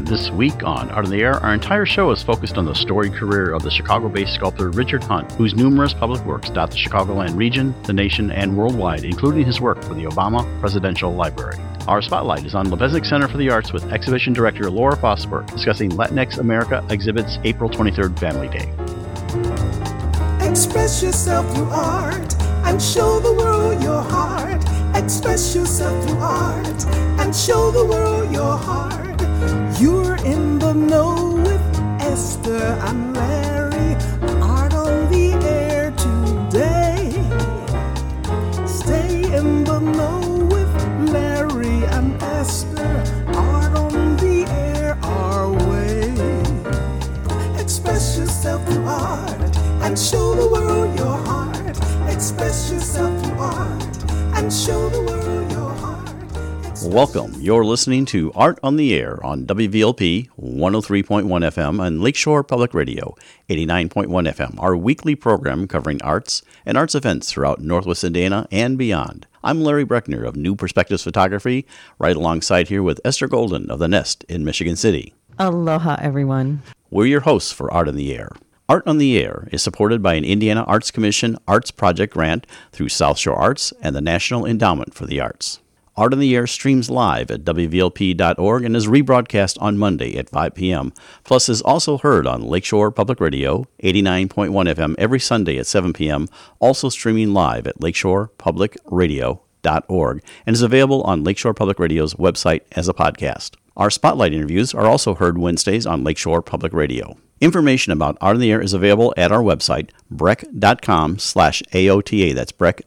This week on Art in the Air, our entire show is focused on the storied career of the Chicago-based sculptor Richard Hunt, whose numerous public works dot the Chicagoland region, the nation, and worldwide, including his work for the Obama Presidential Library. Our spotlight is on Lebesnick Center for the Arts with exhibition director Laura Fosberg discussing Latinx America exhibit's April 23rd Family Day. Express yourself through art and show the world your heart. Express yourself through art and show the world your heart. You're in the know with Esther and Larry. Art on the air today. Stay in the know with Larry and Esther. Art on the air our way. Express yourself through art and show the world your heart. Express yourself through art and show the world your heart. Welcome. You're listening to Art on the Air on WVLP 103.1 FM and Lakeshore Public Radio 89.1 FM, our weekly program covering arts and arts events throughout Northwest Indiana and beyond. I'm Larry Breckner of New Perspectives Photography, right alongside here with Esther Golden of The Nest in Michigan City. Aloha, everyone. We're your hosts for Art on the Air. Art on the Air is supported by an Indiana Arts Commission Arts Project grant through South Shore Arts and the National Endowment for the Arts. Art on the Air streams live at WVLP.org and is rebroadcast on Monday at 5 p.m., plus is also heard on Lakeshore Public Radio 89.1 FM every Sunday at 7 p.m., also streaming live at lakeshorepublicradio.org, and is available on Lakeshore Public Radio's website as a podcast. Our spotlight interviews are also heard Wednesdays on Lakeshore Public Radio. Information about Art on the Air is available at our website, breck.com/AOTA. That's Breck,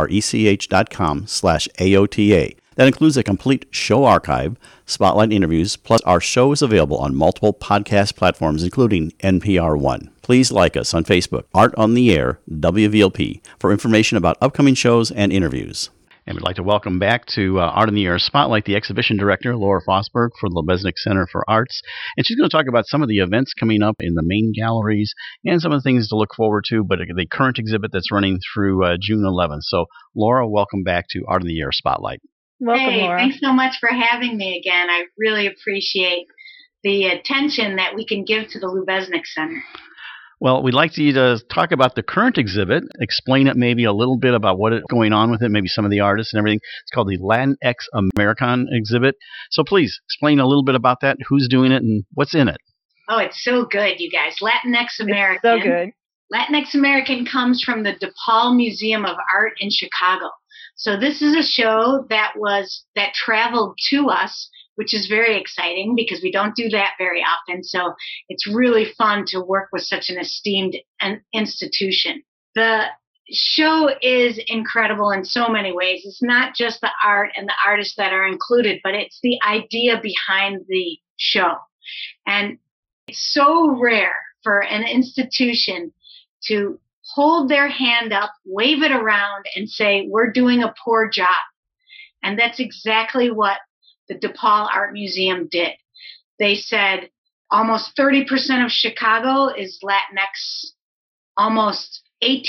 BRECH.com/AOTA. That includes a complete show archive, spotlight interviews, plus our show is available on multiple podcast platforms, including NPR One. Please like us on Facebook, Art on the Air, WVLP, for information about upcoming shows and interviews. And we'd like to welcome back to Art in the Air Spotlight the exhibition director, Laura Fosberg, for the Lebesnick Center for Arts. And she's going to talk about some of the events coming up in the main galleries and some of the things to look forward to, but the current exhibit that's running through June 11th. So, Laura, welcome back to Art in the Air Spotlight. Welcome, Laura. Thanks so much for having me again. I really appreciate the attention that we can give to the Lebesnick Center. Well, we'd like you to talk about the current exhibit, explain it maybe a little bit about what's going on with it, maybe some of the artists and everything. It's called the Latinx American exhibit. So please explain a little bit about that, who's doing it, and what's in it. Oh, it's so good, you guys. Latinx American. It's so good. Latinx American comes from the DePaul Museum of Art in Chicago. So this is a show that traveled to us, which is very exciting because we don't do that very often. So it's really fun to work with such an esteemed institution. The show is incredible in so many ways. It's not just the art and the artists that are included, but it's the idea behind the show. And it's so rare for an institution to hold their hand up, wave it around, and say, we're doing a poor job. And that's exactly what the DePaul Art Museum did. They said almost 30% of Chicago is Latinx. Almost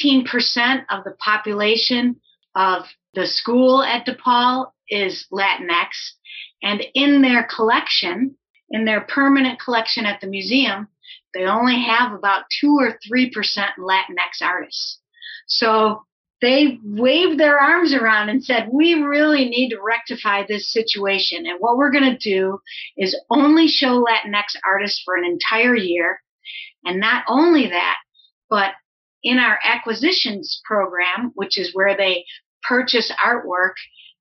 18% of the population of the school at DePaul is Latinx. And in their collection, in their permanent collection at the museum, they only have about 2 or 3% Latinx artists. So they waved their arms around and said, we really need to rectify this situation. And what we're going to do is only show Latinx artists for an entire year. And not only that, but in our acquisitions program, which is where they purchase artwork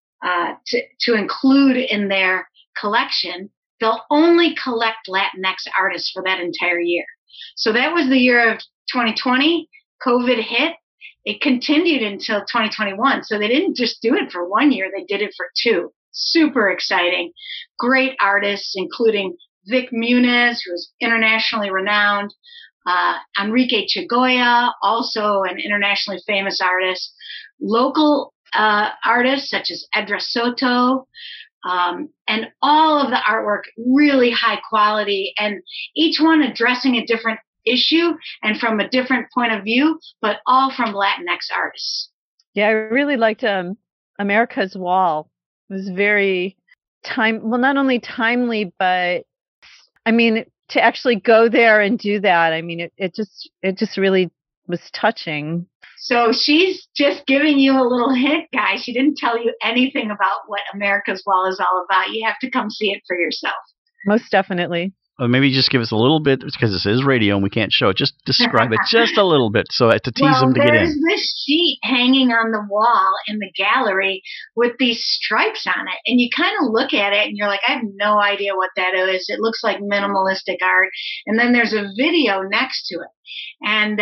to include in their collection, they'll only collect Latinx artists for that entire year. So that was the year of 2020. COVID hit. It continued until 2021. So they didn't just do it for 1 year. They did it for 2. Super exciting. Great artists, including Vic Muniz, who is internationally renowned, Enrique Chagoya, also an internationally famous artist, local artists such as Edra Soto, and all of the artwork really high quality, and each one addressing a different issue and from a different point of view, but all from Latinx artists. Yeah, I really liked America's Wall. It was very not only timely, but I mean, to actually go there and do that, I mean, it just really was touching. So she's just giving you a little hint, guys. She didn't tell you anything about what America's Wall is all about. You have to come see it for yourself. Most definitely. Maybe just give us a little bit, because this is radio and we can't show it. Just describe it just a little bit, so to tease them to get in. There's this sheet hanging on the wall in the gallery with these stripes on it, and you kind of look at it and you're like, I have no idea what that is. It looks like minimalistic art. And then there's a video next to it, and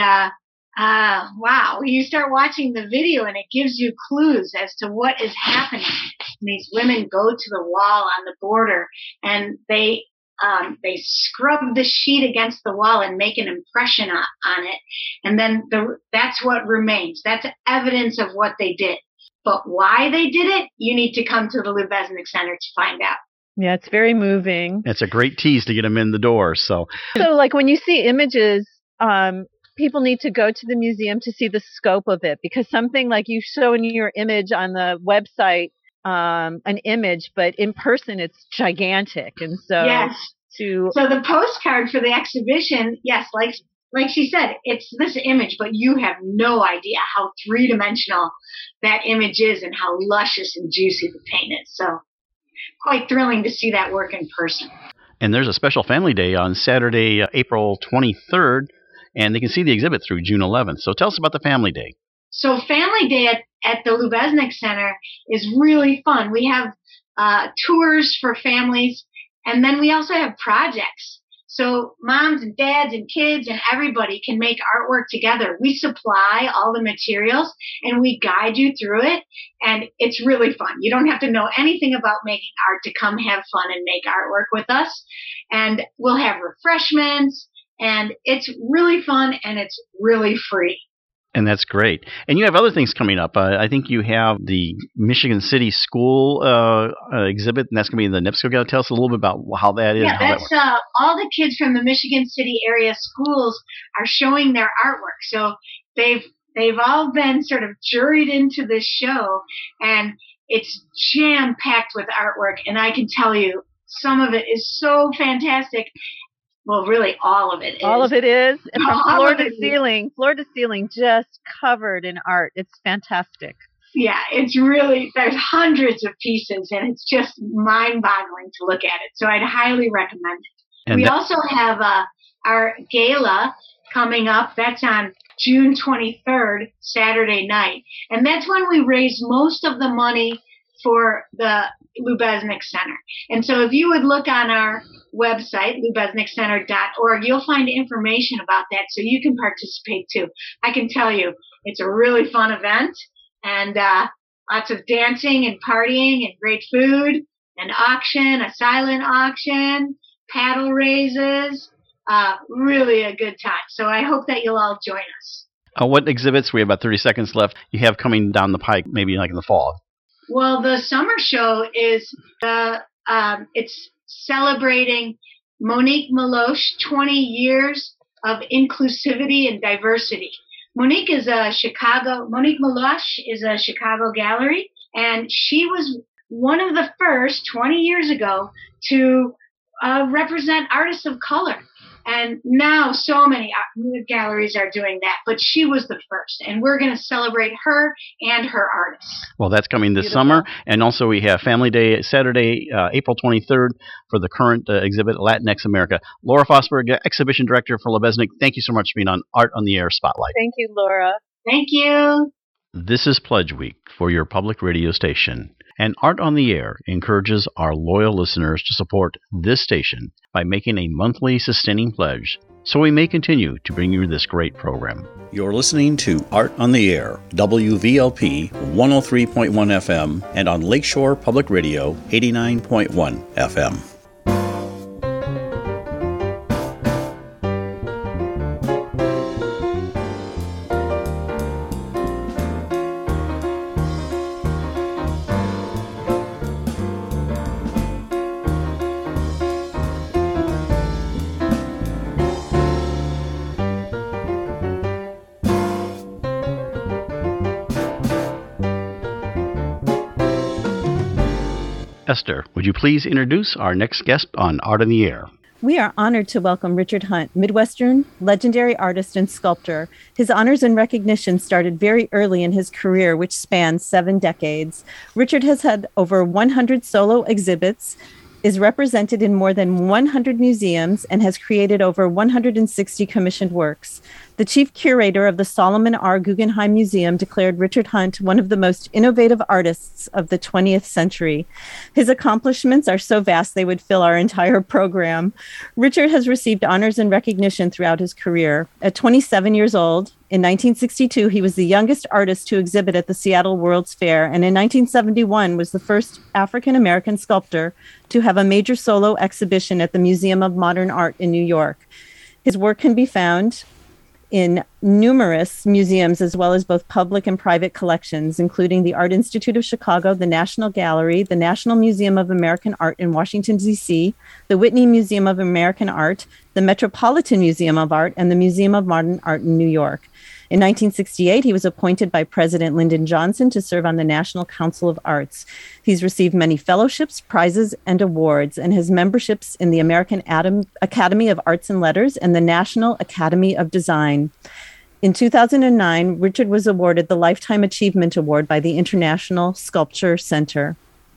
wow, you start watching the video and it gives you clues as to what is happening. And these women go to the wall on the border, and they scrub the sheet against the wall and make an impression on it. And then that's what remains. That's evidence of what they did. But why they did it, you need to come to the Lubeznik Center to find out. Yeah, it's very moving. It's a great tease to get them in the door. So like when you see images, people need to go to the museum to see the scope of it, because something like you show in your image on the website, an image, but in person it's gigantic. And so yes. So the postcard for the exhibition, yes, like she said, it's this image, but you have no idea how three-dimensional that image is and how luscious and juicy the paint is. So quite thrilling to see that work in person. And there's a special family day on Saturday, April 23rd, and they can see the exhibit through June 11th. So tell us about the family day. So Family Day at the Lubeznik Center is really fun. We have tours for families, and then we also have projects. So moms and dads and kids and everybody can make artwork together. We supply all the materials and we guide you through it, and it's really fun. You don't have to know anything about making art to come have fun and make artwork with us. And we'll have refreshments, and it's really fun and it's really free. And that's great. And you have other things coming up. I think you have the Michigan City School exhibit, and that's going to be in the NIPSCO. Tell us a little bit about how that is. Yeah, that's all the kids from the Michigan City area schools are showing their artwork. So they've all been sort of juried into this show, and it's jam-packed with artwork. And I can tell you, some of it is so fantastic. Well, really, all of it is. All of it is. And from floor to ceiling, just covered in art. It's fantastic. Yeah, it's really, there's hundreds of pieces, and it's just mind-boggling to look at it. So I'd highly recommend it. And we also have our gala coming up. That's on June 23rd, Saturday night. And that's when we raise most of the money for the Lubeznik Center. And so if you would look on our website, lubeznikcenter.org, you'll find information about that so you can participate too. I can tell you, it's a really fun event, and lots of dancing and partying and great food, an auction, a silent auction, paddle raises, really a good time. So I hope that you'll all join us. What exhibits, we have about 30 seconds left, you have coming down the pike, maybe like in the fall? Well, the summer show is it's celebrating Monique Meloche 20 years of inclusivity and diversity. Monique Meloche is a Chicago gallery, and she was one of the first 20 years ago to represent artists of color. And now so many galleries are doing that, but she was the first. And we're going to celebrate her and her artists. Well, that's coming this summer. And also we have Family Day Saturday, April 23rd for the current exhibit, Latinx America. Laura Fosberg, Exhibition Director for Lubeznik, thank you so much for being on Art on the Air Spotlight. Thank you, Laura. Thank you. This is Pledge Week for your public radio station. And Art on the Air encourages our loyal listeners to support this station by making a monthly sustaining pledge so we may continue to bring you this great program. You're listening to Art on the Air, WVLP 103.1 FM, and on Lakeshore Public Radio 89.1 FM. Esther, would you please introduce our next guest on Art on the Air? We are honored to welcome Richard Hunt, Midwestern legendary artist and sculptor. His honors and recognition started very early in his career, which spans 7 decades. Richard has had over 100 solo exhibits, is represented in more than 100 museums, and has created over 160 commissioned works. The chief curator of the Solomon R. Guggenheim Museum declared Richard Hunt one of the most innovative artists of the 20th century. His accomplishments are so vast they would fill our entire program. Richard has received honors and recognition throughout his career. At 27 years old, in 1962, he was the youngest artist to exhibit at the Seattle World's Fair, and in 1971 was the first African-American sculptor to have a major solo exhibition at the Museum of Modern Art in New York. His work can be found in numerous museums, as well as both public and private collections, including the Art Institute of Chicago, the National Gallery, the National Museum of American Art in Washington, D.C., the Whitney Museum of American Art, the Metropolitan Museum of Art, and the Museum of Modern Art in New York. In 1968, he was appointed by President Lyndon Johnson to serve on the National Council of Arts. He's received many fellowships, prizes, and awards, and has memberships in the American Academy of Arts and Letters and the National Academy of Design. In 2009, Richard was awarded the Lifetime Achievement Award by the International Sculpture Center.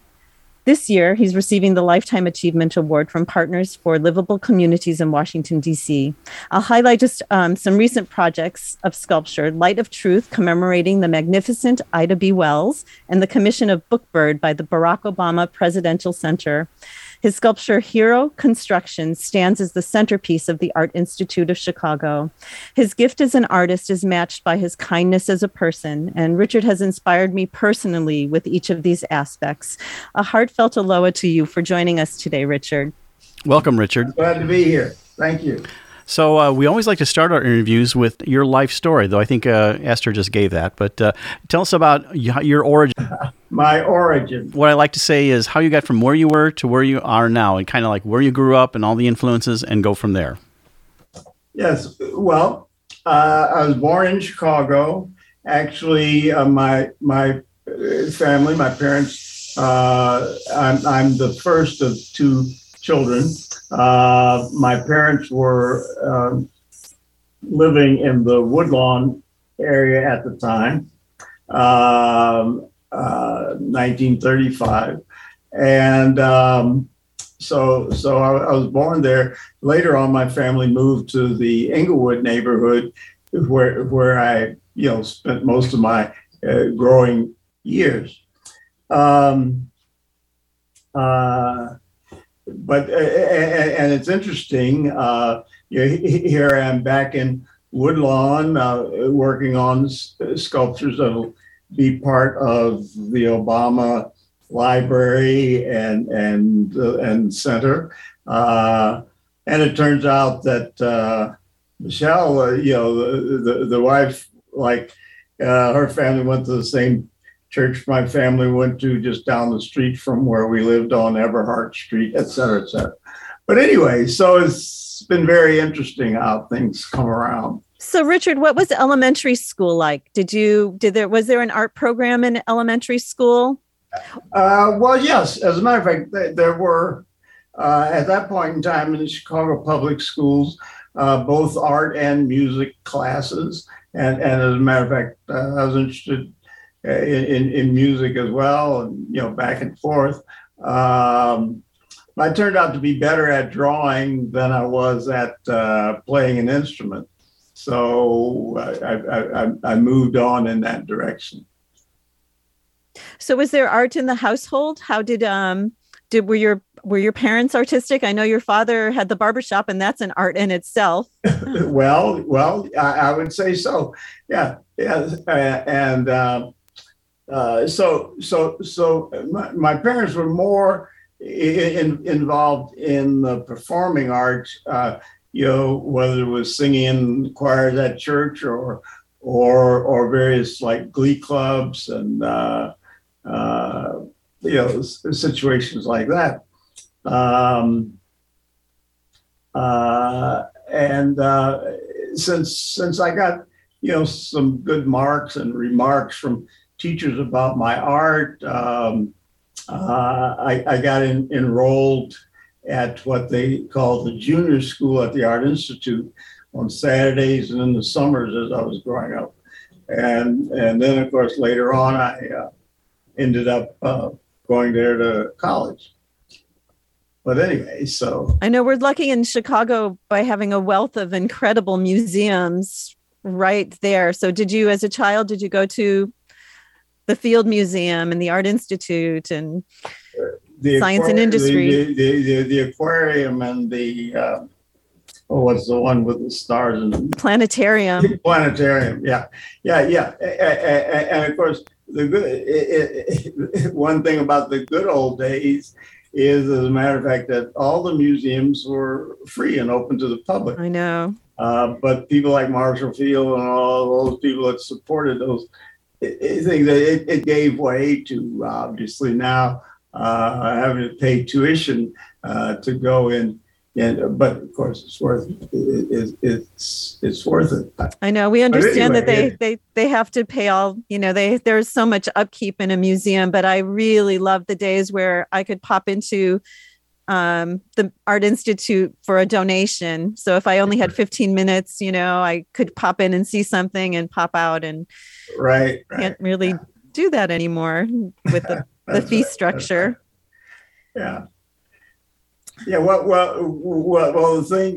This year, he's receiving the Lifetime Achievement Award from Partners for Livable Communities in Washington, D.C. I'll highlight just some recent projects of sculpture: Light of Truth, commemorating the magnificent Ida B. Wells, and the commission of Bookbird by the Barack Obama Presidential Center. His sculpture, Hero Construction, stands as the centerpiece of the Art Institute of Chicago. His gift as an artist is matched by his kindness as a person, and Richard has inspired me personally with each of these aspects. A heartfelt aloha to you for joining us today, Richard. Welcome, Richard. Glad to be here. Thank you. So we always like to start our interviews with your life story, though I think Esther just gave that. But tell us about your origin. My origin. What I like to say is how you got from where you were to where you are now, and kind of like where you grew up and all the influences, and go from there. Yes. Well, I was born in Chicago. Actually, my family, my parents, I'm the first of 2 children. My parents were living in the Woodlawn area at the time, 1935. And so I was born there. Later on, my family moved to the Englewood neighborhood where I spent most of my growing years. But it's interesting. Here I am back in Woodlawn, working on sculptures that'll be part of the Obama Library and Center. And it turns out that Michelle, the wife, her family went to the same church my family went to just down the street from where we lived on Everhart Street, et cetera, et cetera. But anyway, so it's been very interesting how things come around. So, Richard, what was elementary school like? Was there an art program in elementary school? Well, yes. As a matter of fact, there were, at that point in time in the Chicago public schools, both art and music classes. And as a matter of fact, I was interested in music as well, and back and forth. I turned out to be better at drawing than I was at playing an instrument, so I moved on in that direction. So, was there art in the household? How were your parents artistic? I know your father had the barbershop, and that's an art in itself. well, I would say so. Yeah, and. So my parents were more involved in the performing arts, whether it was singing in choirs at church or various like glee clubs and situations like that. Since I got some good marks and remarks from teachers about my art, I got enrolled at what they call the junior school at the Art Institute on Saturdays and in the summers as I was growing up. And then, of course, later on, I ended up going there to college. But anyway, so. I know we're lucky in Chicago by having a wealth of incredible museums right there. So did you, as a child, did you go to the Field Museum and the Art Institute and Science and Industry? The aquarium and the, what's the one with the stars? And Planetarium. Planetarium, yeah. And of course, the good, one thing about the good old days is, as a matter of fact, that all the museums were free and open to the public. I know. But people like Marshall Field and all those people that supported those things, it gave way to obviously now having to pay tuition to go in. But of course, it's worth it. I know. We understand that they have to pay all. There's so much upkeep in a museum. But I really love the days where I could pop into the Art Institute for a donation. So if I only had 15 minutes, I could pop in and see something and pop out. And can't really do that anymore with the fee structure. Yeah. Yeah, well, the thing,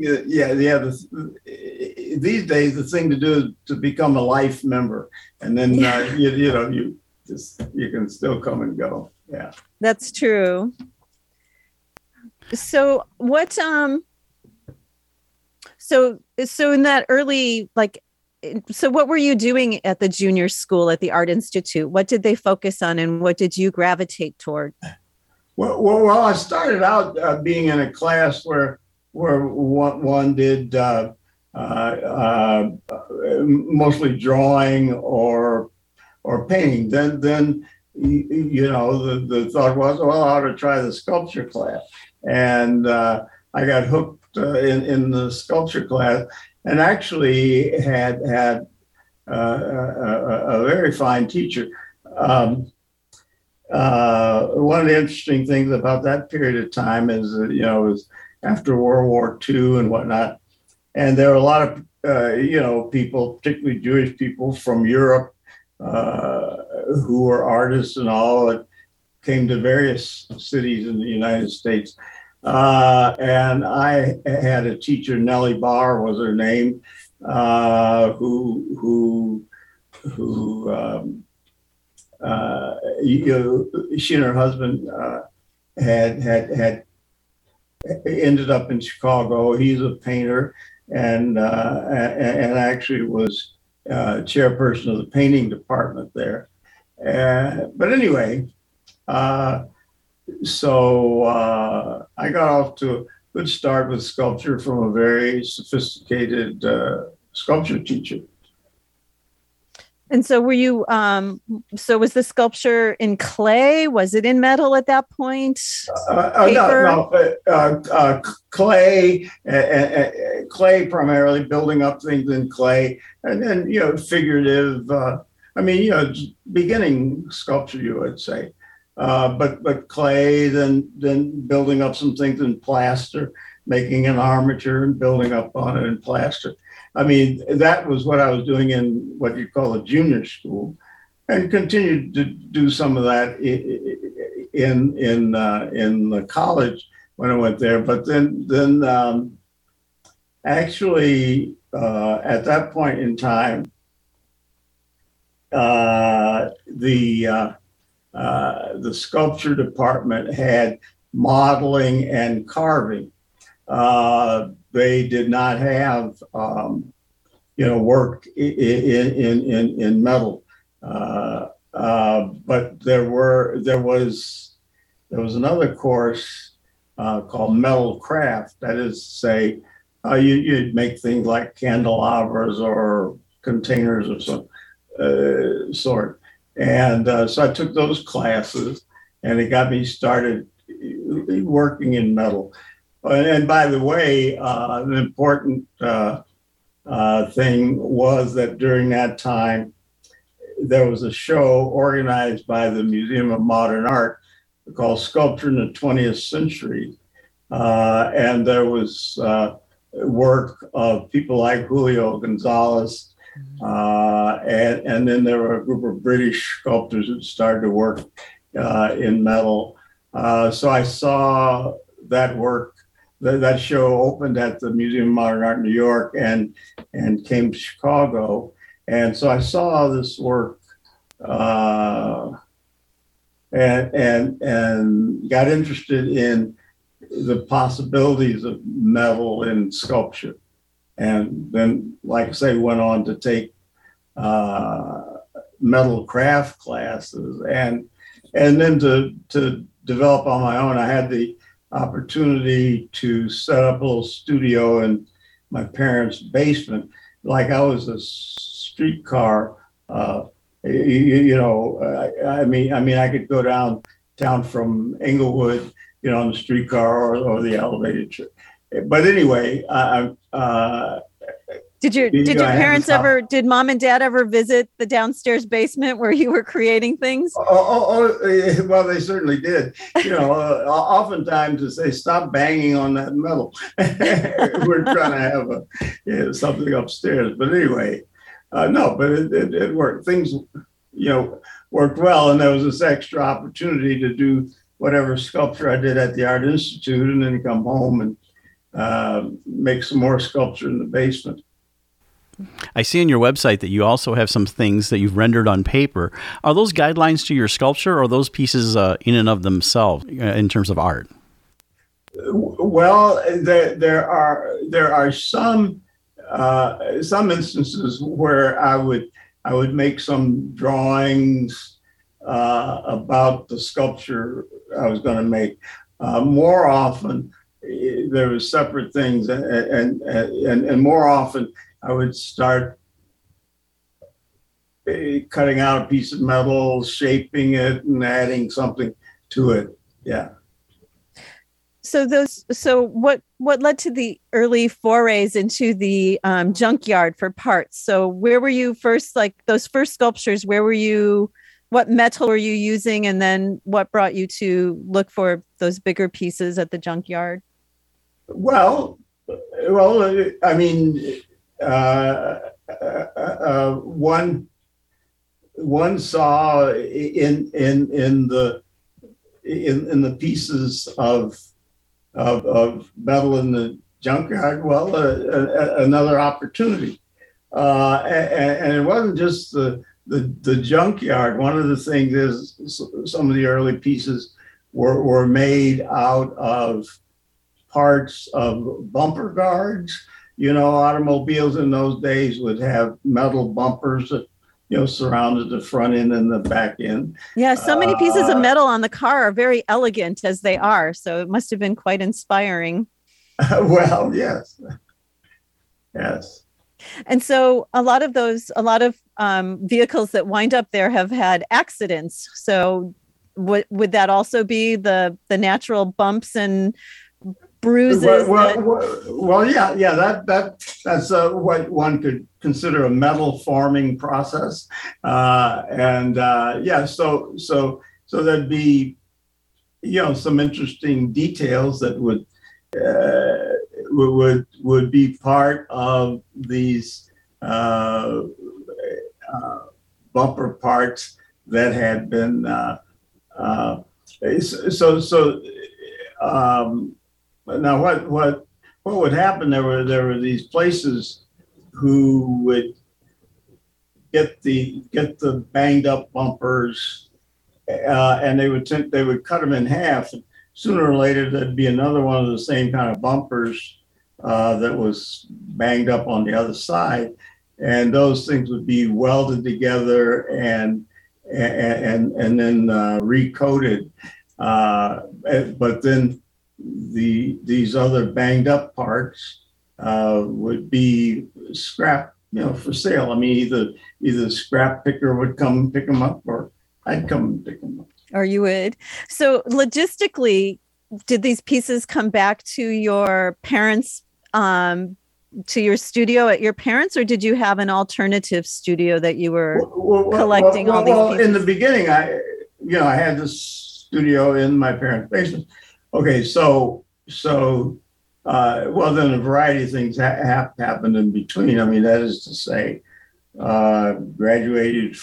these days, the thing to do is to become a life member, and then you can still come and go. Yeah, that's true. So what? So in that early, so what were you doing at the junior school at the Art Institute? What did they focus on, and what did you gravitate toward? Well, I started out being in a class where one did mostly drawing or painting. Then the thought was, well, I ought to try the sculpture class, and I got hooked in the sculpture class, and actually had a very fine teacher. One of the interesting things about that period of time is that, it was after World War II and whatnot. And there were a lot of, people, particularly Jewish people from Europe, who were artists and all, that came to various cities in the United States. And I had a teacher, Nellie Barr was her name, she and her husband had ended up in Chicago. He's a painter, and actually was chairperson of the painting department there. But anyway, so I got off to a good start with sculpture from a very sophisticated sculpture teacher. And so were you, so was the sculpture in clay? Was it in metal at that point? No, clay, clay primarily, building up things in clay, and then, figurative, beginning sculpture, you would say. But clay, then building up some things in plaster, making an armature and building up on it in plaster. That was what I was doing in what you call a junior school, and continued to do some of that in the college when I went there. But then actually at that point in time, the sculpture department had modeling and carving. They did not have, work in metal, but there was another course called metal craft. That is to say, you'd make things like candelabras or containers of some sort. And so I took those classes, and it got me started working in metal. And by the way, an important thing was that during that time, there was a show organized by the Museum of Modern Art called Sculpture in the 20th Century. And there was work of people like Julio Gonzalez. And then there were a group of British sculptors who started to work in metal. So I saw that work. That show opened at the Museum of Modern Art in New York and came to Chicago. And so I saw this work and got interested in the possibilities of metal in sculpture. And then, like I say, went on to take metal craft classes and then to develop on my own. I had the opportunity to set up a little studio in my parents' basement, like I was a streetcar. I mean, I could go downtown from Englewood, on the streetcar or the elevated train. But anyway, did mom and dad ever visit the downstairs basement where you were creating things? Well, they certainly did. Oftentimes they say, stop banging on that metal. We're trying to have something upstairs. But anyway, no, but it worked. Things, worked well. And there was this extra opportunity to do whatever sculpture I did at the Art Institute and then come home and make some more sculpture in the basement. I see on your website that you also have some things that you've rendered on paper. Are those guidelines to your sculpture, or are those pieces in and of themselves in terms of art? Well, there are some instances where I would make some drawings about the sculpture I was going to make. More often, there was separate things, and more often I would start cutting out a piece of metal, shaping it, and adding something to it. Yeah. So what led to the early forays into the junkyard for parts? So where were you first, like those first sculptures, what metal were you using? And then what brought you to look for those bigger pieces at the junkyard? Well, I mean, one saw in the pieces of metal in the junkyard, another opportunity, and it wasn't just the junkyard. One of the things is some of the early pieces were made out of parts of bumper guards. Automobiles in those days would have metal bumpers that, surrounded the front end and the back end. Yeah, so many pieces of metal on the car are very elegant as they are. So it must have been quite inspiring. Well, yes. And so a lot of vehicles that wind up there have had accidents. So would that also be the natural bumps and bruises? Yeah. That's what one could consider a metal forming process, So there'd be, some interesting details that would be part of these bumper parts that had been now what would happen? There were these places who would get the banged up bumpers, and they would cut them in half. Sooner or later, there'd be another one of the same kind of bumpers that was banged up on the other side, and those things would be welded together and then recoated. But then these other banged up parts would be scrap, for sale. I mean, either the scrap picker would come pick them up, or I'd come and pick them up. Or you would. So logistically, did these pieces come back to your parents, to your studio at your parents', or did you have an alternative studio that you were collecting all these pieces? In the beginning, I had this studio in my parents' basement. Okay, so so well, then a variety of things happened in between. I mean, that is to say, graduated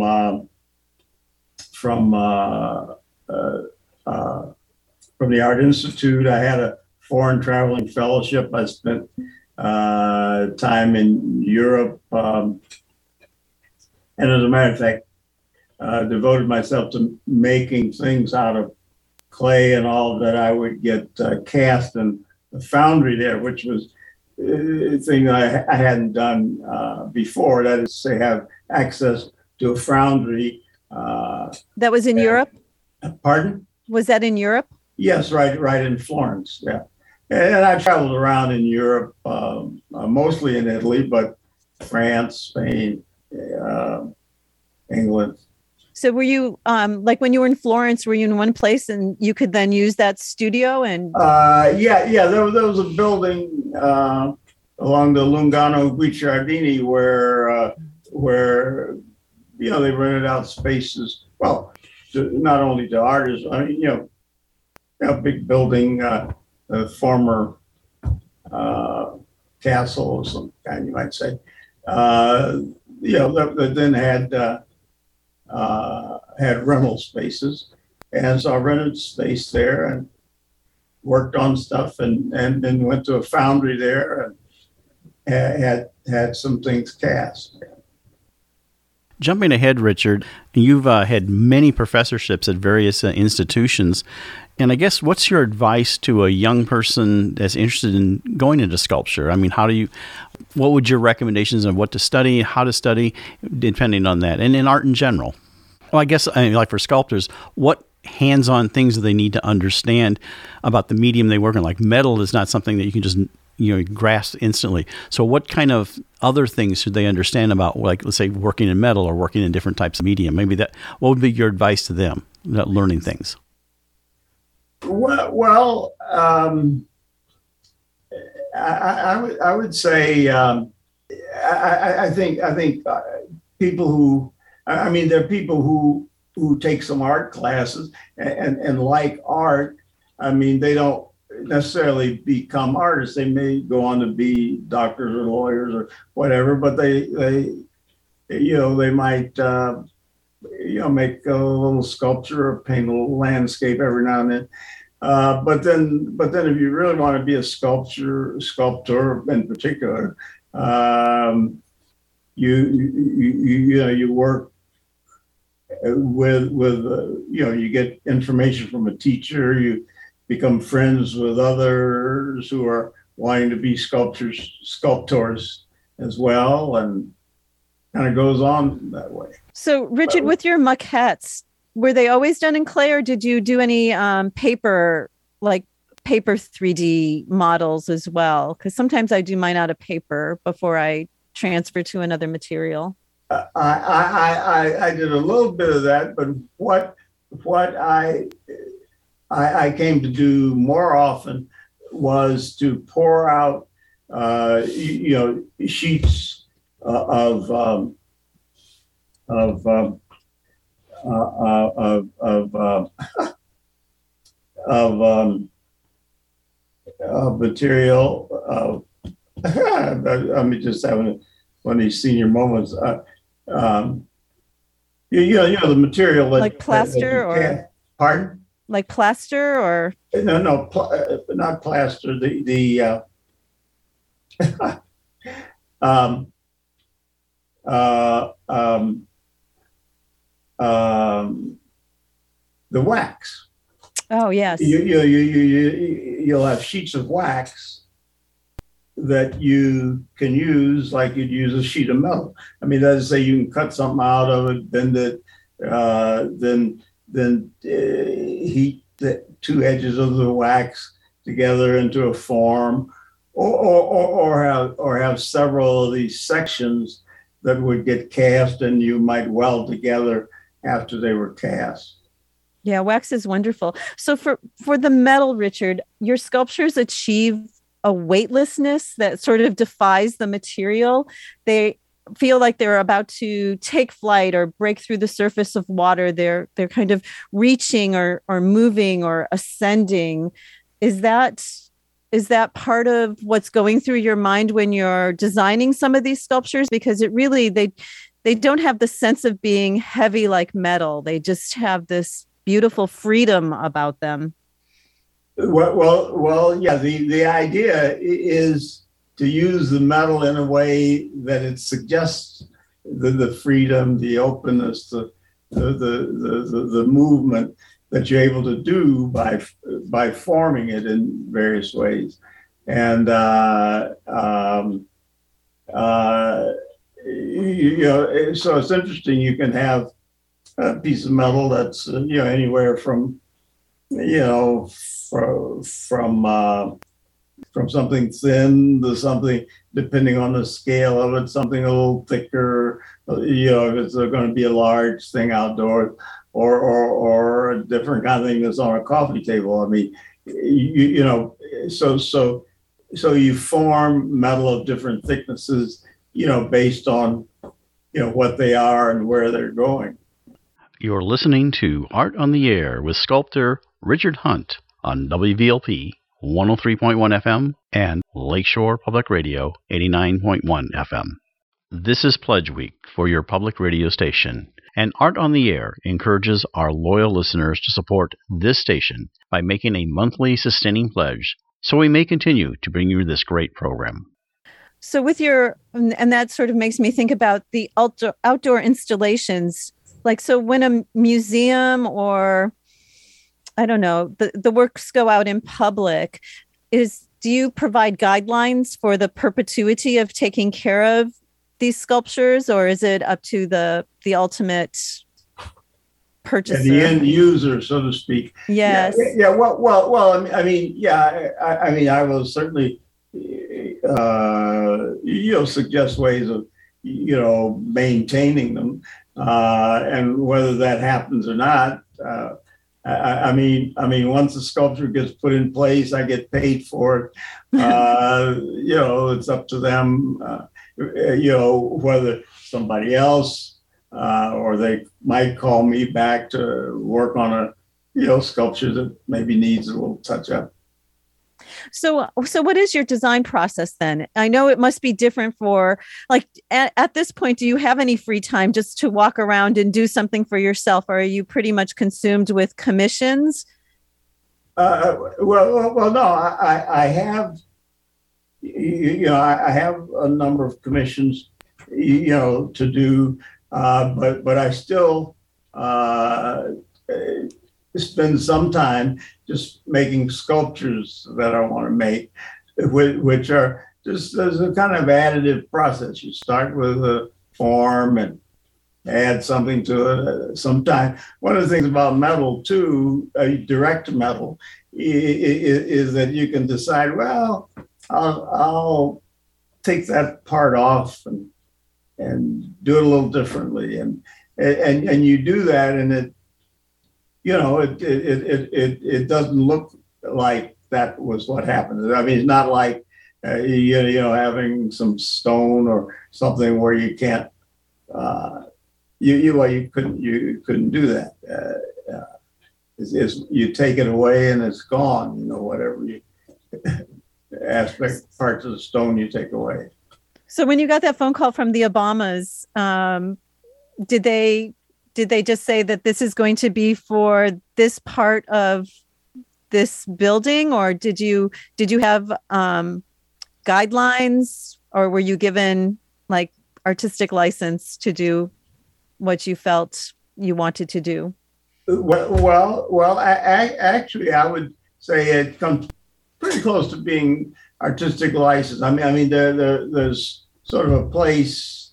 from the Art Institute. I had a foreign traveling fellowship. I spent time in Europe, and as a matter of fact, devoted myself to making things out of clay and all that. I would get cast in the foundry there, which was a thing that I hadn't done before. That is to say, have access to a foundry. That was in Europe? Pardon? Was that in Europe? Yes, right in Florence. Yeah, and I traveled around in Europe, mostly in Italy, but France, Spain, England. So were you like when you were in Florence? Were you in one place and you could then use that studio? And yeah. There was a building along the Lungano Guicciardini where they rented out spaces. Well, not only to artists. I mean, a big building, a former castle of some kind, you might say. That then had rental spaces, and so I rented space there and worked on stuff, and then went to a foundry there and had some things cast. Jumping ahead, Richard, you've had many professorships at various institutions. And I guess what's your advice to a young person that's interested in going into sculpture? I mean, what would your recommendations on what to study, how to study, depending on that, and in art in general? Well, I guess like for sculptors, what hands-on things do they need to understand about the medium they work in? Like metal is not something that you can just grasp instantly. So what kind of other things should they understand about, like, let's say, working in metal or working in different types of medium? What would be your advice to them about learning things? Well, I would say I think people who, I mean, there are people who take some art classes and like art. I mean, they don't necessarily become artists. They may go on to be doctors or lawyers or whatever, but they might make a little sculpture or paint a little landscape every now and then. But then if you really want to be a sculptor in particular, you work with you get information from a teacher. You become friends with others who are wanting to be sculptors as well, and kind of goes on that way. So, Richard, with your maquettes, were they always done in clay, or did you do any paper 3D models as well? Because sometimes I do mine out of paper before I transfer to another material. I did a little bit of that, but what I came to do more often was to pour out sheets of material. I'm just having one of these senior moments. The material that, like plaster or pardon? Like plaster or no, not plaster. The wax. Oh yes. You'll have sheets of wax that you can use like you'd use a sheet of metal. I mean, that is to say, you can cut something out of it, bend it, then heat the two edges of the wax together into a form, or have several of these sections that would get cast and you might weld together after they were cast. Yeah, wax is wonderful. So for the metal, Richard, your sculptures achieve a weightlessness that sort of defies the material. They feel like they're about to take flight or break through the surface of water. They're kind of reaching or moving or ascending. Is that part of what's going through your mind when you're designing some of these sculptures? Because it really, they don't have the sense of being heavy like metal. They just have this beautiful freedom about them. Well, yeah. The idea is to use the metal in a way that it suggests the freedom, the openness, the movement that you're able to do by forming it in various ways. And so it's interesting. You can have a piece of metal that's anywhere from from something thin to something, depending on the scale of it, something a little thicker, if it's going to be a large thing outdoors, or a different kind of thing that's on a coffee table. I mean, so you form metal of different thicknesses, based on, what they are and where they're going. You're listening to Art on the Air with sculptor Richard Hunt on WVLP 103.1 FM and Lakeshore Public Radio 89.1 FM. This is Pledge Week for your public radio station, and Art on the Air encourages our loyal listeners to support this station by making a monthly sustaining pledge so we may continue to bring you this great program. So with and that sort of makes me think about the outdoor installations. Like, so when a museum or, I don't know, the works go out in public, do you provide guidelines for the perpetuity of taking care of these sculptures, or is it up to the ultimate purchaser? The end user, so to speak. Yes. Yeah. Well. I mean, I will certainly, suggest ways of, maintaining them, and whether that happens or not. I mean, once the sculpture gets put in place, I get paid for it. It's up to them. Whether somebody else or they might call me back to work on a sculpture that maybe needs a little touch up. So what is your design process then? I know it must be different for, like, at this point, do you have any free time just to walk around and do something for yourself? Or are you pretty much consumed with commissions? Well, no, I have, I have a number of commissions, to do, but I still spend some time just making sculptures that I want to make, which are just as a kind of additive process. You start with a form and add something to it. Sometimes one of the things about metal too, direct metal, is that you can decide, well, I'll take that part off and do it a little differently, and you do that, and it doesn't look like that was what happened. I mean, it's not like having some stone or something where you can't you couldn't do that. You take it away and it's gone. Whatever parts of the stone you take away. So when you got that phone call from the Obamas, did they just say that this is going to be for this part of this building, or did you have guidelines, or were you given like artistic license to do what you felt you wanted to do? Well, actually, I would say it comes pretty close to being artistic license. I mean, there's sort of a place,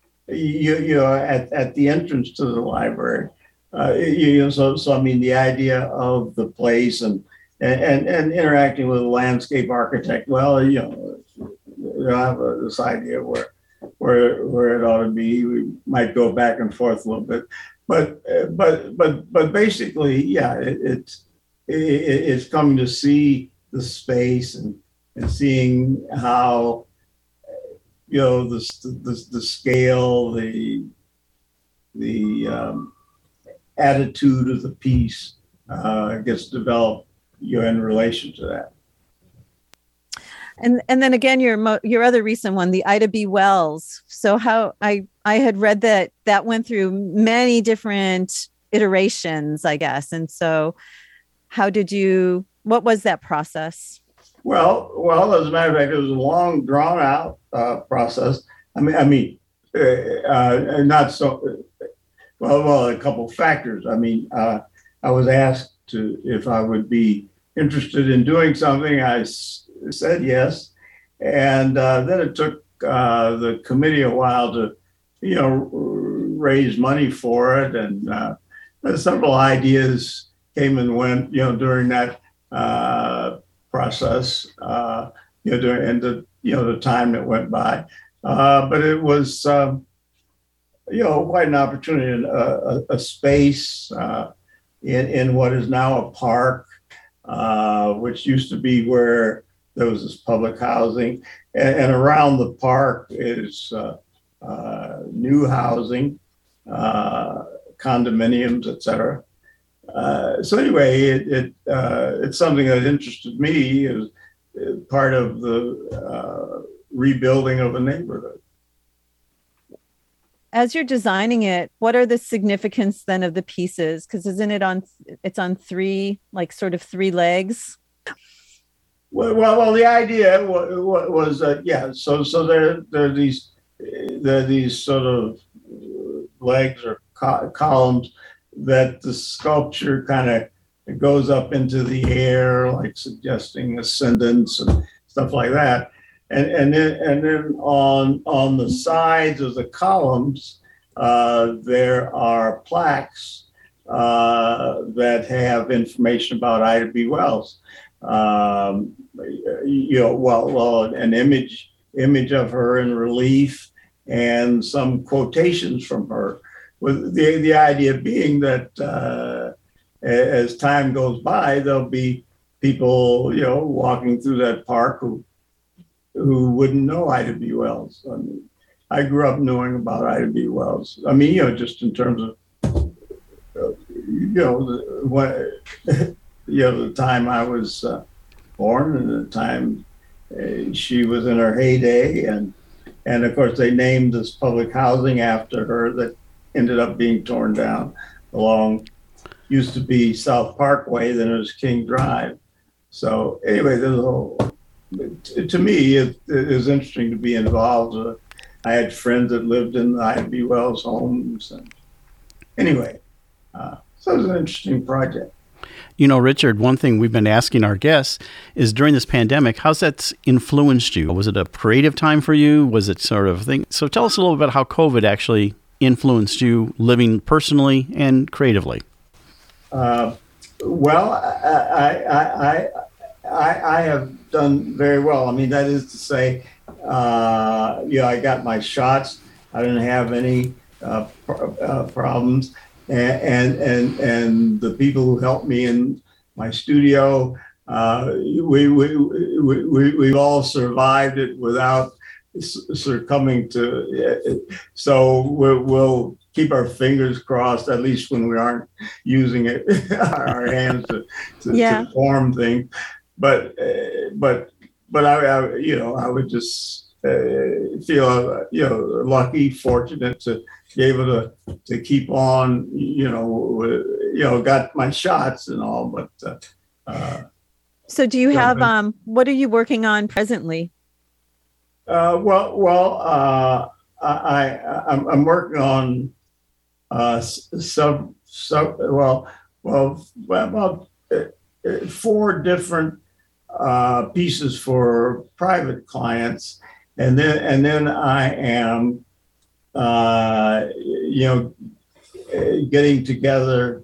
at the entrance to the library. So I mean, the idea of the place and interacting with a landscape architect. Well, you have this idea where it ought to be. We might go back and forth a little bit, but basically, yeah, it's coming to see the space and seeing how the scale, the attitude of the piece gets developed in relation to that. And then again, your other recent one, the Ida B. Wells. So how I had read that went through many different iterations, I guess. And so what was that process? Well, as a matter of fact, it was a long, drawn out process. Not so well. A couple of factors. I was asked if I would be interested in doing something. I said yes, and then it took the committee a while to, raise money for it, and several ideas came and went, during that process, during the time that went by. But it was, quite an opportunity, a space in what is now a park, which used to be where there was this public housing, and around the park is new housing, condominiums, etc. So anyway, it's something that interested me as part of the rebuilding of a neighborhood. As you're designing it, what are the significance then of the pieces? Because isn't it's on three legs? Well, the idea was So there are these sort of legs or columns that the sculpture kind of goes up into the air, like suggesting ascendance and stuff like that. And then on the sides of the columns, there are plaques that have information about Ida B. Wells. An image of her in relief and some quotations from her, with the idea being that as time goes by, there'll be people, walking through that park who wouldn't know Ida B. Wells. I grew up knowing about Ida B. Wells. Just in terms of, the time I was born and the time she was in her heyday, and of course they named this public housing after her that ended up being torn down along, used to be South Parkway, then it was King Drive. So anyway, to me, it was interesting to be involved. I had friends that lived in the Ida B. Wells homes. And anyway, so it was an interesting project. Richard, one thing we've been asking our guests is during this pandemic, how's that influenced you? Was it a creative time for you? Was it sort of thing? So tell us a little bit about how COVID actually influenced you living personally and creatively. Well, I have done very well. That is to say, I got my shots. I didn't have any problems. And the people who helped me in my studio, we've all survived it without succumbing to it. So we'll keep our fingers crossed, at least when we aren't using our hands to form things. But I would just feel lucky, fortunate to be able to keep on, got my shots and all, but so do you have what are you working on presently? I'm working on about 4 different pieces for private clients, and then I am getting together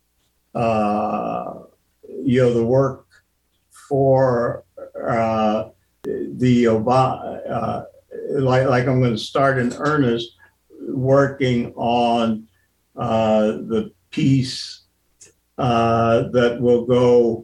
the work for the Obama, like I'm going to start in earnest working on the piece that will go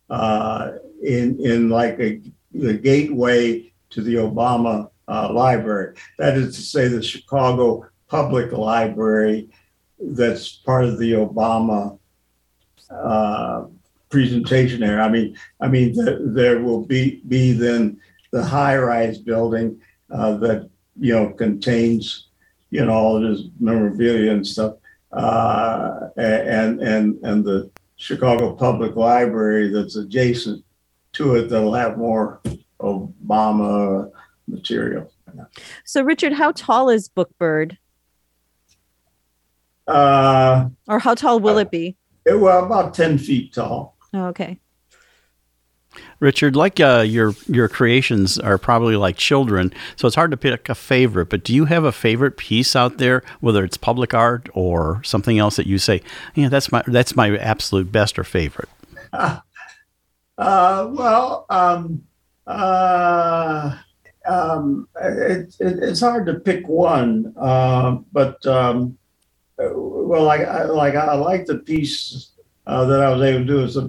in like the gateway to the Obama Library. That is to say, the Chicago Public Library that's part of the Obama presentation there. There will be then the high-rise building that contains all this memorabilia and stuff, and the Chicago Public Library that's adjacent to it that'll have more Obama material. So, Richard, how tall is Bookbird? Or how tall will it be? Well, about 10 feet tall. Oh, okay. Richard, like your creations are probably like children, so it's hard to pick a favorite. But do you have a favorite piece out there, whether it's public art or something else that you say, yeah, that's my absolute best or favorite? It's hard to pick one, but I like the piece that I was able to do. It's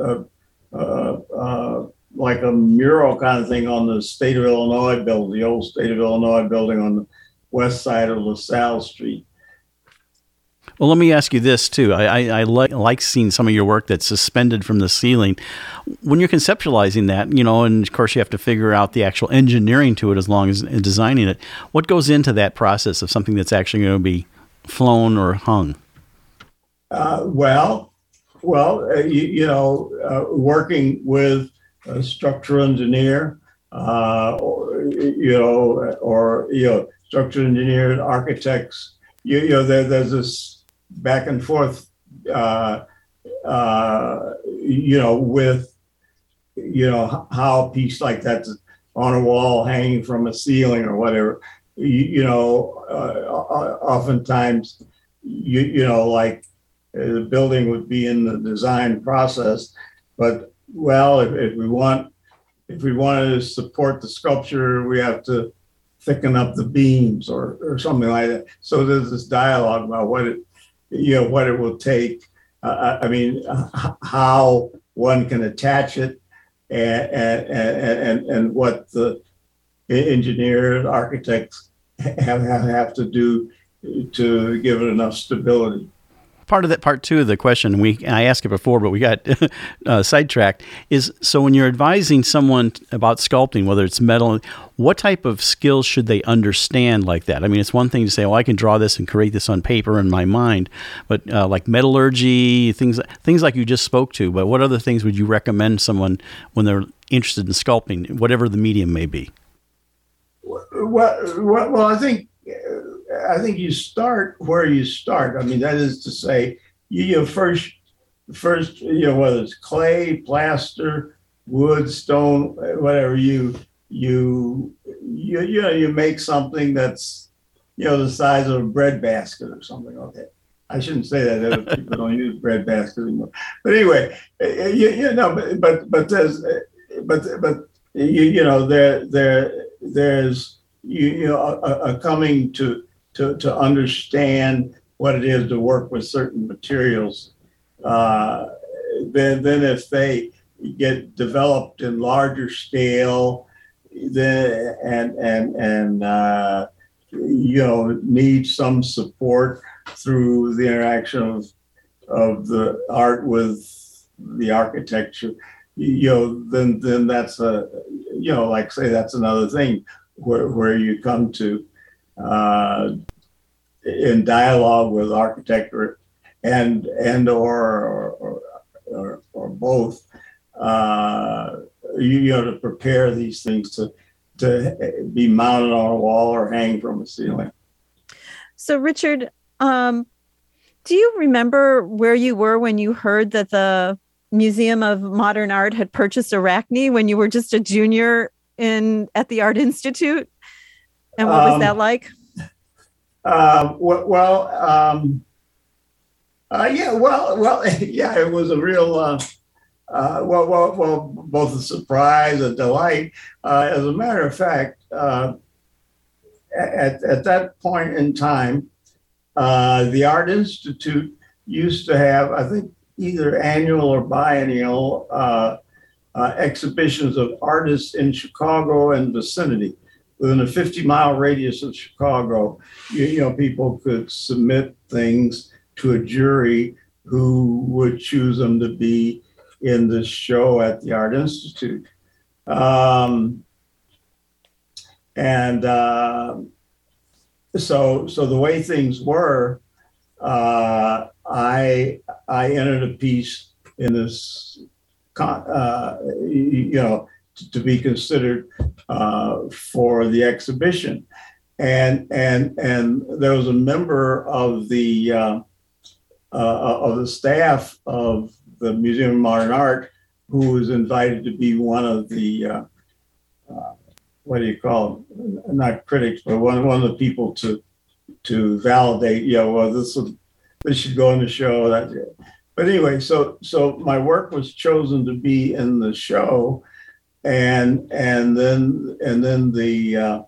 like a mural kind of thing on the State of Illinois building, the old State of Illinois building on the west side of LaSalle Street. Well, let me ask you this too. I like seeing some of your work that's suspended from the ceiling. When you're conceptualizing that, and of course you have to figure out the actual engineering to it as long as designing it. What goes into that process of something that's actually going to be flown or hung? Working with a structural engineer, structural engineers, architects. There's this back and forth, with how a piece like that's on a wall hanging from a ceiling or whatever. Oftentimes, the building would be in the design process, but if we wanted to support the sculpture, we have to thicken up the beams or something like that. So there's this dialogue about what it will take. How one can attach it, and what the engineers, architects have to do to give it enough stability. Part two of the question, I asked it before, but we got sidetracked, is so when you're advising someone about sculpting, whether it's metal, what type of skills should they understand like that? It's one thing to say, I can draw this and create this on paper in my mind, but like metallurgy, things like you just spoke to, but what other things would you recommend someone when they're interested in sculpting, whatever the medium may be? Well, I think you start where you start. That is to say, first, whether it's clay, plaster, wood, stone, whatever, you make something that's, the size of a bread basket or something like that. I shouldn't say that. Other people don't use bread baskets anymore. But anyway, there's a coming to understand what it is to work with certain materials. Then if they get developed in larger scale, need some support through the interaction of the art with the architecture, then that's that's another thing where you come to in dialogue with architect and or both, to prepare these things to be mounted on a wall or hang from a ceiling. So, Richard, do you remember where you were when you heard that the Museum of Modern Art had purchased Arachne when you were just a junior at the Art Institute? And what was that like? It was a real, both a surprise, a delight. As a matter of fact, at that point in time, the Art Institute used to have, I think, either annual or biennial exhibitions of artists in Chicago and vicinity. Within a 50-mile radius of Chicago, people could submit things to a jury who would choose them to be in this show at the Art Institute. So the way things were, I entered a piece in this, to be considered for the exhibition, and there was a member of the staff of the Museum of Modern Art who was invited to be one of the what do you call them? Not critics, but one of the people to validate. This should go in the show. But anyway, so my work was chosen to be in the show, and then the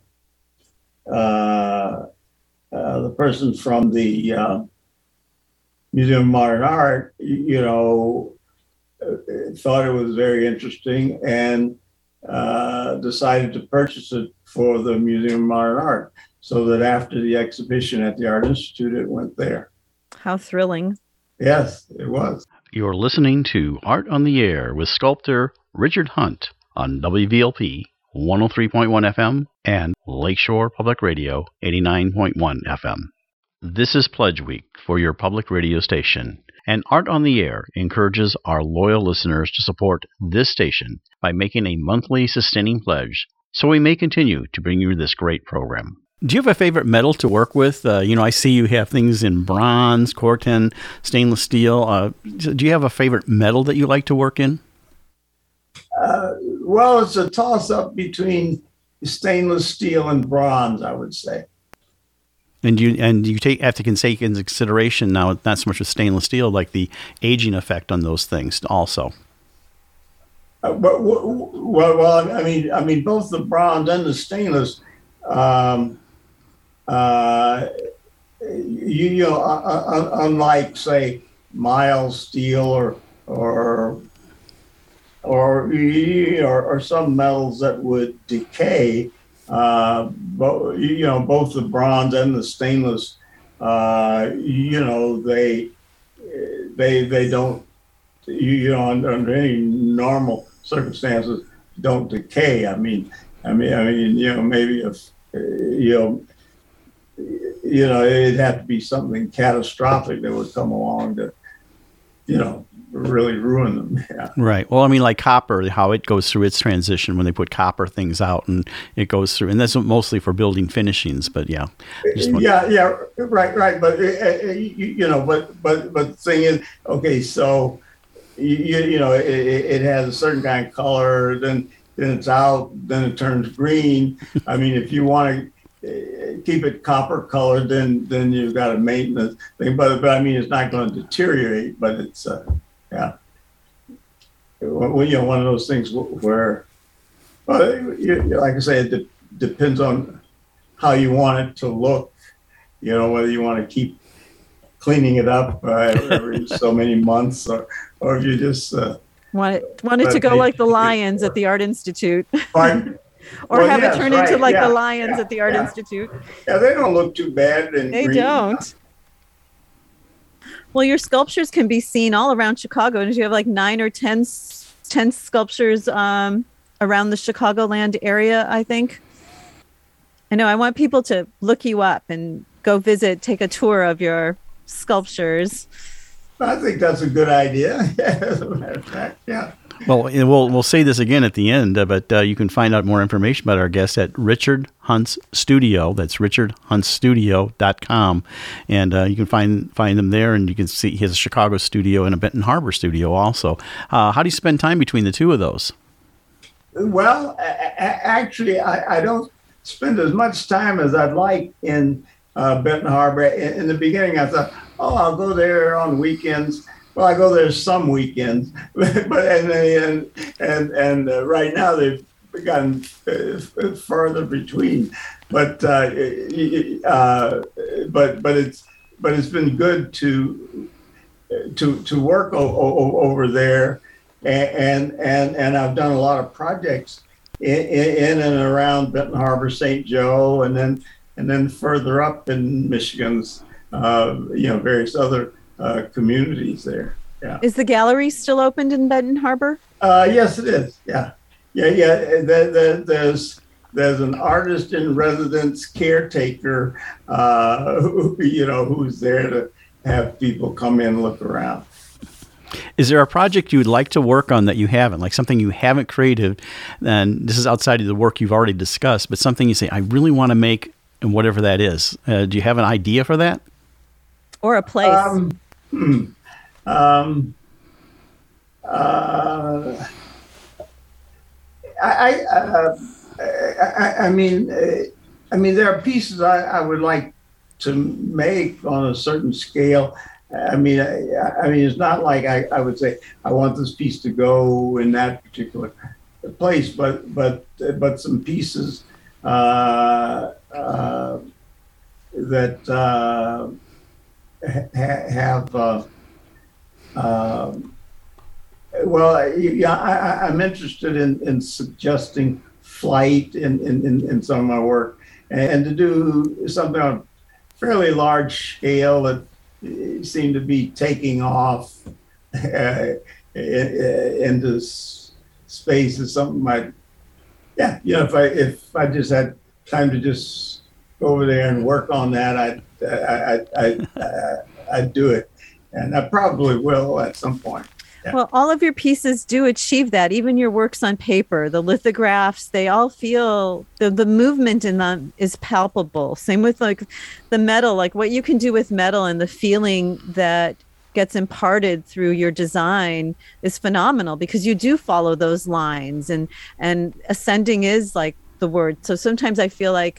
person from the Museum of Modern Art, thought it was very interesting and decided to purchase it for the Museum of Modern Art, so that after the exhibition at the Art Institute, it went there. How thrilling. Yes, it was. You're listening to Art on the Air with sculptor Richard Hunt on WVLP 103.1 FM and Lakeshore Public Radio 89.1 FM. This is Pledge Week for your public radio station, and Art on the Air encourages our loyal listeners to support this station by making a monthly sustaining pledge so we may continue to bring you this great program. Do you have a favorite metal to work with? I see you have things in bronze, corten, stainless steel. Do you have a favorite metal that you like to work in? Well, it's a toss-up between stainless steel and bronze, I would say. And you have to take into consideration now, not so much with stainless steel, like the aging effect on those things also. Well, I mean, both the bronze and the stainless, unlike, say, mild steel or some metals that would decay. Both the bronze and the stainless, they don't, under any normal circumstances, don't decay. I mean, maybe if, it'd have to be something catastrophic that would come along to, really ruin them. Yeah. Right. Well, I mean, like copper, how it goes through its transition when they put copper things out, and it goes through, and that's mostly for building finishings. But yeah. Right. But the thing is, okay, so it has a certain kind of color, then it's out, then it turns green. I mean, if you want to keep it copper colored, then you've got a maintenance thing. But I mean, it's not going to deteriorate. But it's yeah. One of those things where, like I say, it depends on how you want it to look. Whether you want to keep cleaning it up every so many months, or if you just want it to go like the lions at the Art Institute. Pardon? Or have it turn into like the lions at the Art Institute. Yeah, they don't look too bad. They don't. Well, your sculptures can be seen all around Chicago. And you have like 9 or 10 sculptures around the Chicagoland area, I think. I know. I want people to look you up and go take a tour of your sculptures. I think that's a good idea. As a matter of fact, yeah. Well, we'll say this again at the end, but you can find out more information about our guest at Richard Hunt's Studio. That's richardhuntstudio.com. And you can find them there, and you can see he has a Chicago studio and a Benton Harbor studio also. How do you spend time between the two of those? Well, actually, I don't spend as much time as I'd like in Benton Harbor. In the beginning, I thought, I'll go there on weekends. Well, I go there some weekends, but right now they've gotten further between. But it's been good to work over there, and I've done a lot of projects in and around Benton Harbor, St. Joe, and then further up in Michigan's various other communities there. Yeah. Is the gallery still opened in Benton Harbor? Yes, it is. Yeah. There's an artist in residence caretaker, who's there to have people come in and look around. Is there a project you would like to work on that you haven't, like something you haven't created, and this is outside of the work you've already discussed, but something you say, I really want to make, and whatever that is. Do you have an idea for that? Or a place? I mean, there are pieces I would like to make on a certain scale. I mean, it's not like I would say I want this piece to go in that particular place, but some pieces that have. I'm interested in suggesting flight in some of my work, and to do something on a fairly large scale that seemed to be taking off into space is something if I just had time to just go over there and work on that, I'd do it, and I probably will at some point. Yeah. Well, all of your pieces do achieve that. Even your works on paper, the lithographs, they all feel the movement in them is palpable. Same with like the metal, like what you can do with metal and the feeling that gets imparted through your design is phenomenal because you do follow those lines and ascending is like the word. So sometimes I feel like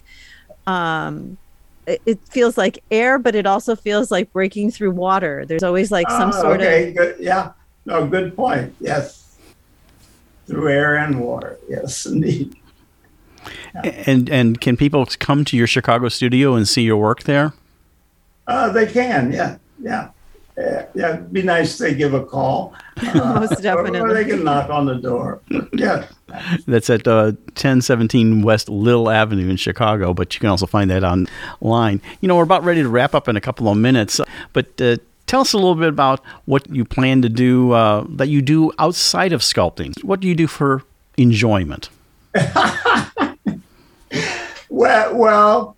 it feels like air, but it also feels like breaking through water. There's always like some sort of... Good. Yeah. No, good point. Yes. Through air and water. Yes, indeed. Yeah. And can people come to your Chicago studio and see your work there? They can, yeah. It'd be nice if they give a call. Most definitely. Or they can knock on the door. Yeah. That's at 1017 West Little Avenue in Chicago, but you can also find that online. We're about ready to wrap up in a couple of minutes, but tell us a little bit about what you plan to do that you do outside of sculpting. What do you do for enjoyment? Well,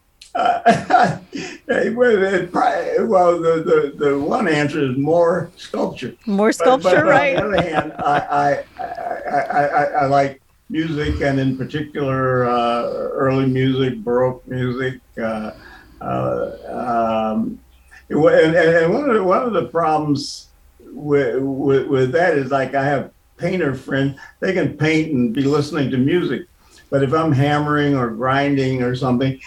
the one answer is more sculpture. More sculpture, but right? On the other hand, I like music, and in particular, early music, Baroque music. And one of the problems with that is, like, I have painter friends. They can paint and be listening to music. But if I'm hammering or grinding or something,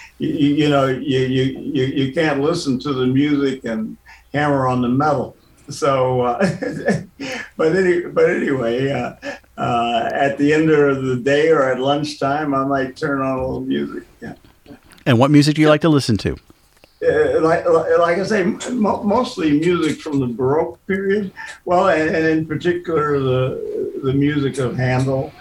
you can't listen to the music and hammer on the metal. So, but anyway, at the end of the day or at lunchtime, I might turn on a little music. Yeah. And what music do you like to listen to? Like I say, mostly music from the Baroque period. Well, and in particular the music of Handel.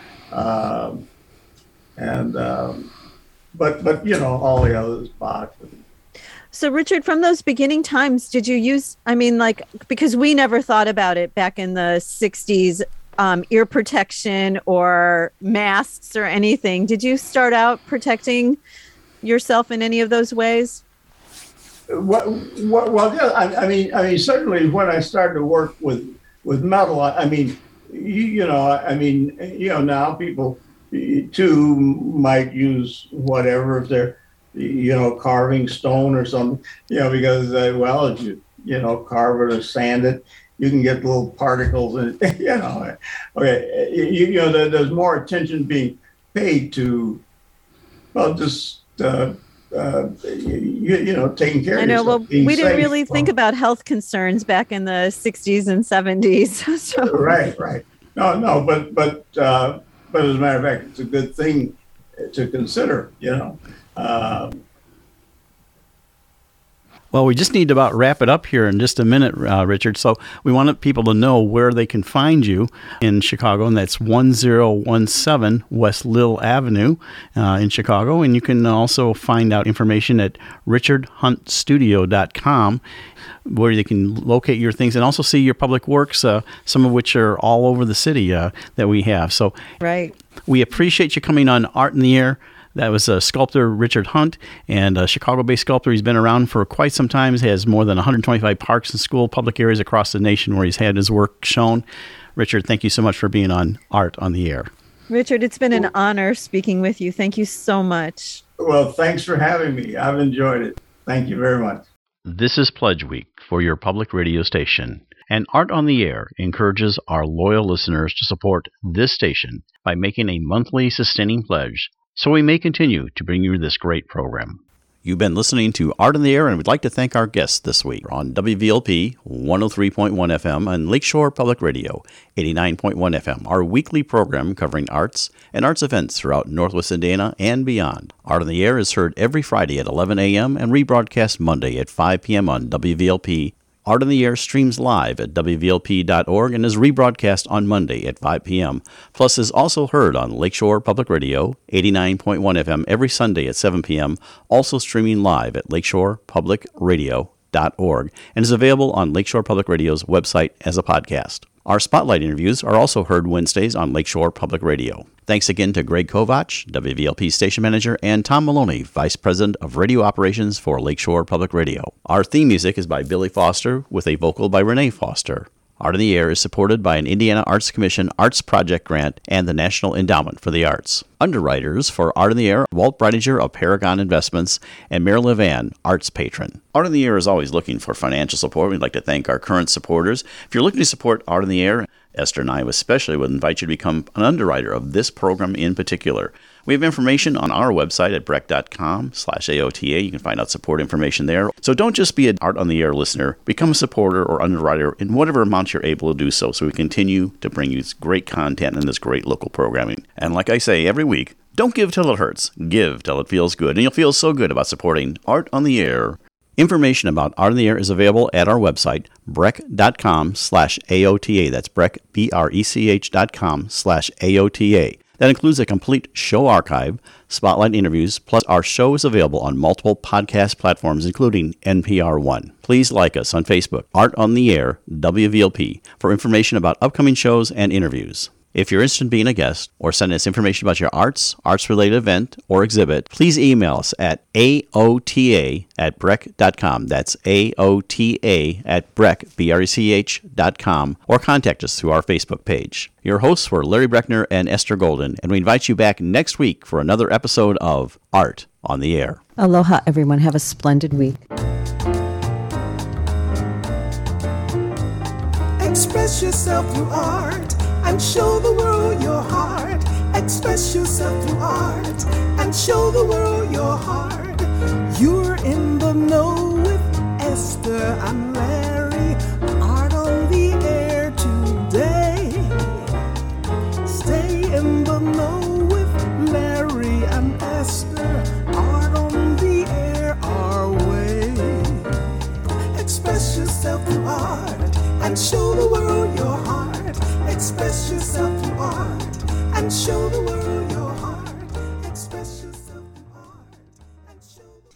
But all the others, Bach. So Richard, from those beginning times, did you use, because we never thought about it back in the 60s, ear protection or masks or anything. Did you start out protecting yourself in any of those ways? Well, yeah, certainly when I started to work with metal, now people too might use whatever if they're carving stone or something, because if you carve it or sand it, you can get little particles and there's more attention being paid to just taking care of yourself. I know. Well, we didn't really think about about health concerns back in the 60s and 70s. So. Right. No, but as a matter of fact, it's a good thing to consider, Well, we just need to about wrap it up here in just a minute, Richard. So we want people to know where they can find you in Chicago, and that's 1017 West Lil Avenue in Chicago. And you can also find out information at richardhuntstudio.com, where you can locate your things and also see your public works, some of which are all over the city that we have. So Right. We appreciate you coming on Art in the Air. That was sculptor Richard Hunt, and a Chicago-based sculptor. He's been around for quite some time. He has more than 125 parks and school public areas across the nation where he's had his work shown. Richard, thank you so much for being on Art on the Air. Richard, it's been an honor speaking with you. Thank you so much. Well, thanks for having me. I've enjoyed it. Thank you very much. This is Pledge Week for your public radio station, and Art on the Air encourages our loyal listeners to support this station by making a monthly sustaining pledge so we may continue to bring you this great program. You've been listening to Art in the Air, and we'd like to thank our guests this week on WVLP 103.1 FM and Lakeshore Public Radio 89.1 FM, our weekly program covering arts and arts events throughout Northwest Indiana and beyond. Art in the Air is heard every Friday at 11 a.m. and rebroadcast Monday at 5 p.m. on WVLP. Art in the Air streams live at WVLP.org and is rebroadcast on Monday at 5 p.m. Plus is also heard on Lakeshore Public Radio 89.1 FM every Sunday at 7 p.m., also streaming live at lakeshorepublicradio.org and is available on Lakeshore Public Radio's website as a podcast. Our spotlight interviews are also heard Wednesdays on Lakeshore Public Radio. Thanks again to Greg Kovach, WVLP Station Manager, and Tom Maloney, Vice President of Radio Operations for Lakeshore Public Radio. Our theme music is by Billy Foster with a vocal by Renee Foster. Art in the Air is supported by an Indiana Arts Commission Arts Project Grant and the National Endowment for the Arts. Underwriters for Art in the Air, Walt Breidinger of Paragon Investments and Mary Levan, Arts Patron. Art in the Air is always looking for financial support. We'd like to thank our current supporters. If you're looking to support Art in the Air, Esther and I especially would invite you to become an underwriter of this program in particular. We have information on our website at breck.com/AOTA. You can find out support information there. So don't just be an Art on the Air listener. Become a supporter or underwriter in whatever amount you're able to do so we continue to bring you this great content and this great local programming. And like I say every week, don't give till it hurts. Give till it feels good. And you'll feel so good about supporting Art on the Air. Information about Art on the Air is available at our website, breck.com/AOTA. That's Breck, BRECH.com/AOTA. That includes a complete show archive, spotlight interviews, plus our show is available on multiple podcast platforms, including NPR One. Please like us on Facebook, Art on the Air, WVLP, for information about upcoming shows and interviews. If you're interested in being a guest or sending us information about your arts-related event or exhibit, please email us at aota@breck.com. That's aota@breck, BRECH.com, or contact us through our Facebook page. Your hosts were Larry Breckner and Esther Golden, and we invite you back next week for another episode of Art on the Air. Aloha, everyone. Have a splendid week. Express yourself through art and show the world your heart. Express yourself through art and show the world your heart. You're in the know with Esther and Larry. Art on the Air today. Stay in the know with Larry and Esther. Art on the Air our way. Express yourself through art and show the world your heart. Express yourself through art and show